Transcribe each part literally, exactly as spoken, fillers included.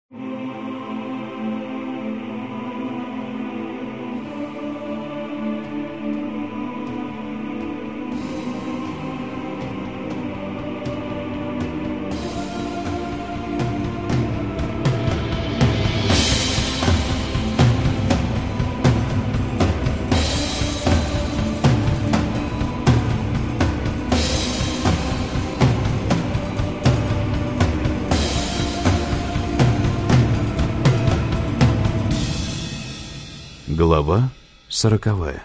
Глава сороковая.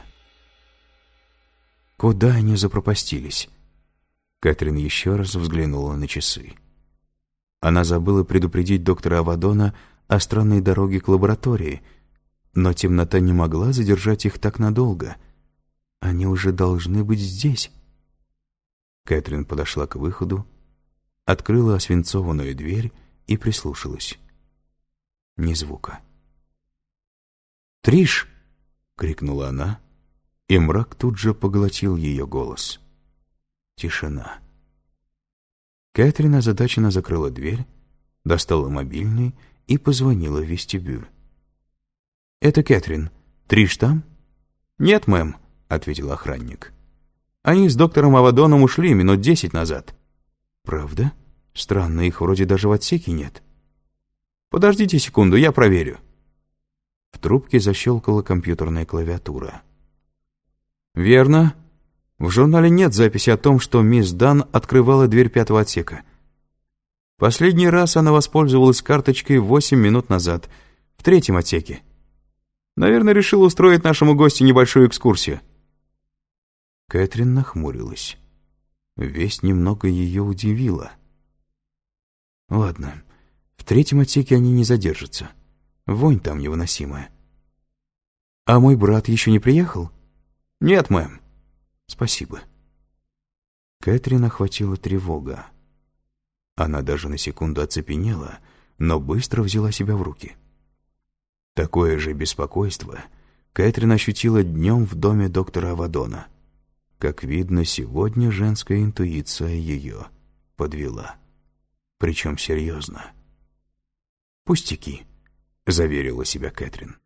Куда они запропастились? Кэтрин еще раз взглянула на часы. Она забыла предупредить доктора Авадона о странной дороге к лаборатории, но темнота не могла задержать их так надолго. Они уже должны быть здесь. Кэтрин подошла к выходу, открыла освинцованную дверь и прислушалась. Ни звука. «Триш!» — крикнула она, и мрак тут же поглотил ее голос. Тишина. Кэтрин озадаченно закрыла дверь, достала мобильный и позвонила в вестибюль. «Это Кэтрин. Триш там?» «Нет, мэм», — ответил охранник. «Они с доктором Авадоном ушли минут десять назад». «Правда? Странно, их вроде даже в отсеке нет». «Подождите секунду, я проверю». В трубке защелкала компьютерная клавиатура. «Верно. В журнале нет записи о том, что мисс Дан открывала дверь пятого отсека. Последний раз она воспользовалась карточкой восемь минут назад, в третьем отсеке. Наверное, решила устроить нашему гостю небольшую экскурсию». Кэтрин нахмурилась. Весть немного ее удивила. «Ладно, в третьем отсеке они не задержатся. Вонь там невыносимая. А мой брат еще не приехал?» «Нет, мэм». «Спасибо». Кэтрин охватила тревога. Она даже на секунду оцепенела, но быстро взяла себя в руки. Такое же беспокойство Кэтрин ощутила днем в доме доктора Авадона. Как видно, сегодня женская интуиция ее подвела. Причем серьезно. «Пустяки», — заверила себя Кэтрин.